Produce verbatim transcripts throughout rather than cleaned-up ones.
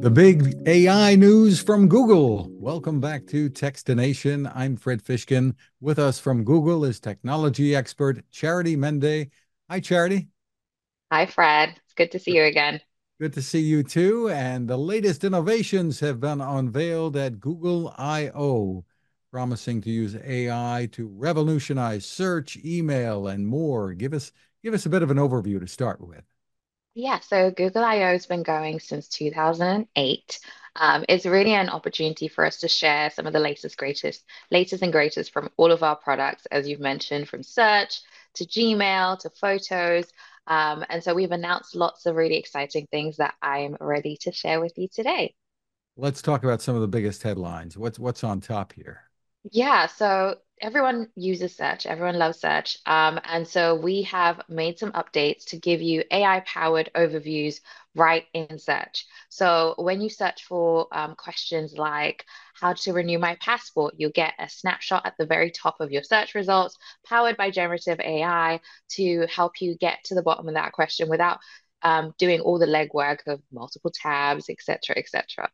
The big A I news from Google. Welcome back to Techstination. I'm Fred Fishkin. With us from Google is technology expert Charity Mende. Hi, Charity. Hi, Fred. It's good to see you again. Good to see you too. And the latest innovations have been unveiled at Google I O, promising to use A I to revolutionize search, email, and more. Give us give us a bit of an overview to start with. Yeah, so Google I O has been going since two thousand eight. Um, it's really an opportunity for us to share some of the latest, greatest, latest and greatest from all of our products, as you've mentioned, from search to Gmail to photos. Um, and so we've announced lots of really exciting things that I'm ready to share with you today. Let's talk about some of the biggest headlines. What's what's on top here? Yeah, so everyone uses search, everyone loves search. Um, and so we have made some updates to give you A I-powered overviews right in search. So when you search for um, questions like how to renew my passport, you'll get a snapshot at the very top of your search results, powered by generative A I to help you get to the bottom of that question without um, doing all the legwork of multiple tabs, et cetera, et cetera.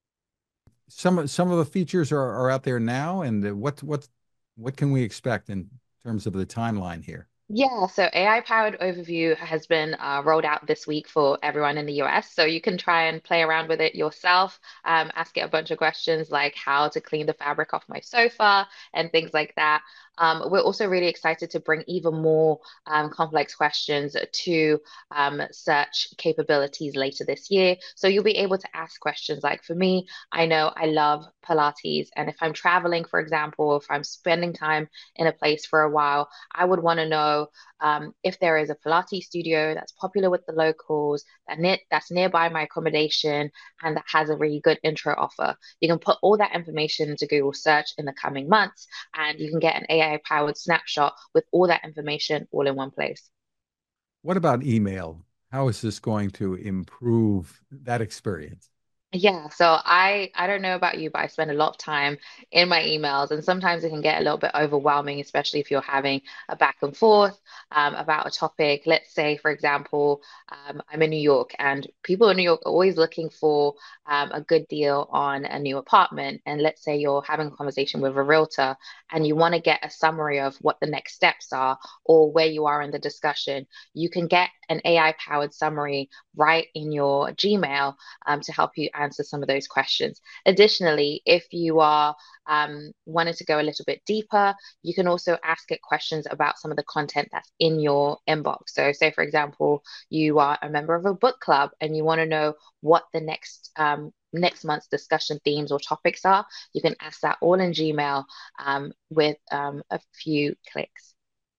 some of some of the features are, are out there now, and uh, what what what can we expect in terms of the timeline here? Yeah, so A I-powered overview has been uh, rolled out this week for everyone in the U S. So you can try and play around with it yourself, um, ask it a bunch of questions like how to clean the fabric off my sofa and things like that. Um, we're also really excited to bring even more um, complex questions to um, search capabilities later this year. So you'll be able to ask questions like, for me, I know I love Pilates, and if I'm traveling, for example, if I'm spending time in a place for a while, I would want to know um, if there is a Pilates studio that's popular with the locals, that ne that's nearby my accommodation, and that has a really good intro offer. You can put all that information into Google search in the coming months, and you can get an A I-powered snapshot with all that information all in one place. What about email? How is this going to improve that experience? Yeah, so I I don't know about you, but I spend a lot of time in my emails, and sometimes it can get a little bit overwhelming, especially if you're having a back and forth um, about a topic. Let's say, for example, um, I'm in New York, and people in New York are always looking for um, a good deal on a new apartment. And let's say you're having a conversation with a realtor, and you want to get a summary of what the next steps are or where you are in the discussion. You can get an A I-powered summary right in your Gmail um, to help you answer some of those questions. Additionally, if you are um, wanting to go a little bit deeper, you can also ask it questions about some of the content that's in your inbox. So, say, for example, you are a member of a book club and you want to know what the next um, next month's discussion themes or topics are. You can ask that all in Gmail um, with um, a few clicks.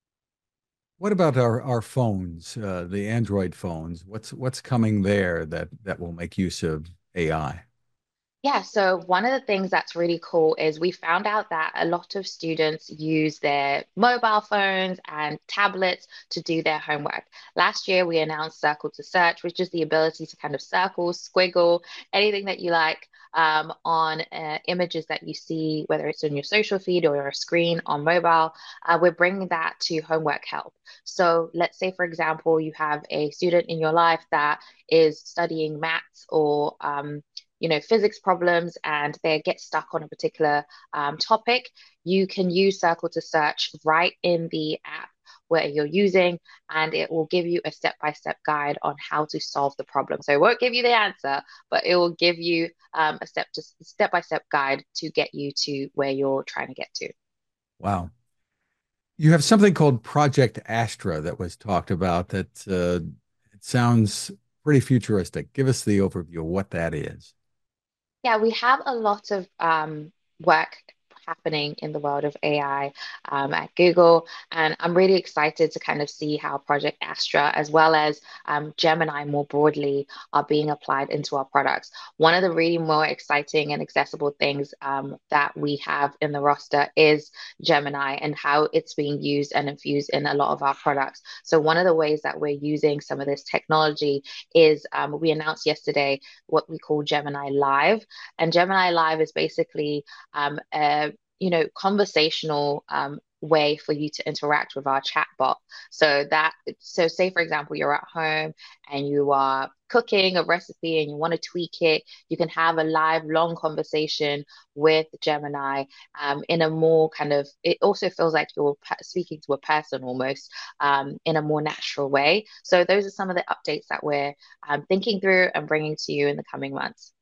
What about our our phones, uh, the Android phones? What's what's coming there that that will make use of A I? Yeah, so one of the things that's really cool is we found out that a lot of students use their mobile phones and tablets to do their homework. Last year, we announced Circle to Search, which is the ability to kind of circle, squiggle, anything that you like um, on uh, images that you see, whether it's on your social feed or your screen on mobile. Uh, we're bringing that to homework help. So let's say, for example, you have a student in your life that is studying maths or um, you know, physics problems and they get stuck on a particular um, topic, you can use Circle to Search right in the app where you're using, and it will give you a step-by-step guide on how to solve the problem. So it won't give you the answer, but it will give you um, a step to step-by-step guide to get you to where you're trying to get to. Wow. You have something called Project Astra that was talked about that uh, it sounds pretty futuristic. Give us the overview of what that is. Yeah, we have a lot of um, work happening in the world of A I um, at Google, and I'm really excited to kind of see how Project Astra, as well as um, Gemini more broadly, are being applied into our products. One of the really more exciting and accessible things um, that we have in the roster is Gemini and how it's being used and infused in a lot of our products. So one of the ways that we're using some of this technology is um, we announced yesterday what we call Gemini Live. And Gemini Live is basically um, a you know conversational um, way for you to interact with our chatbot. So that, so say for example, you're at home and you are cooking a recipe and you want to tweak it, you can have a live, long conversation with Gemini um, in a more kind of, it also feels like you're speaking to a person almost um, in a more natural way. So those are some of the updates that we're um, thinking through and bringing to you in the coming months.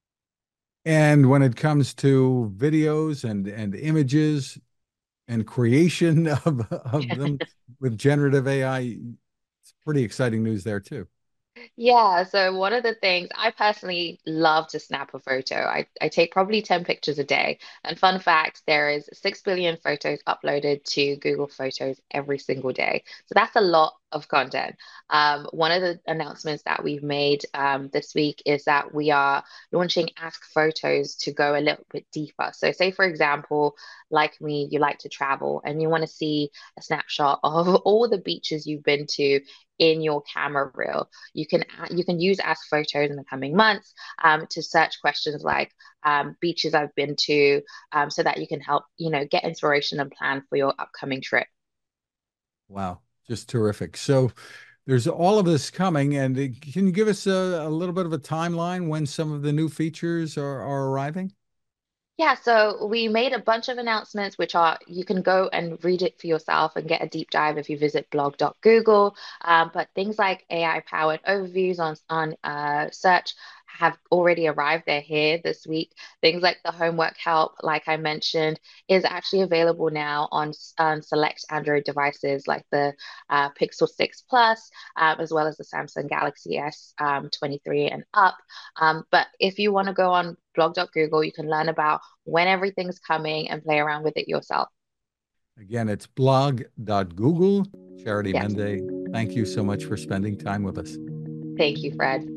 And when it comes to videos and and images and creation of of them with generative A I, it's pretty exciting news there too. Yeah, so one of the things I personally love to snap a photo. I, I take probably ten pictures a day. And fun fact, there is six billion photos uploaded to Google Photos every single day. So that's a lot of content. Um, one of the announcements that we've made um, this week is that we are launching Ask Photos to go a little bit deeper. So say, for example, like me, you like to travel and you want to see a snapshot of all the beaches you've been to in your camera reel. You can you can use Ask Photos in the coming months um, to search questions like um, beaches I've been to, um, so that you can help you know get inspiration and plan for your upcoming trip. Wow, just terrific. So there's all of this coming, and uh, can you give us a, a little bit of a timeline when some of the new features are, are arriving? Yeah, so we made a bunch of announcements, which are you can go and read it for yourself and get a deep dive if you visit blog dot google. Um, but things like A I-powered overviews on on uh, search have already arrived. They're here this week. Things like the homework help, like I mentioned, is actually available now on, on select Android devices like the uh, Pixel six Plus, um, as well as the Samsung Galaxy S um, twenty-three and up. Um, but if you want to go on blog dot google, you can learn about when everything's coming and play around with it yourself. Again, it's blog dot google. Charity Yes. Mende, thank you so much for spending time with us. Thank you, Fred.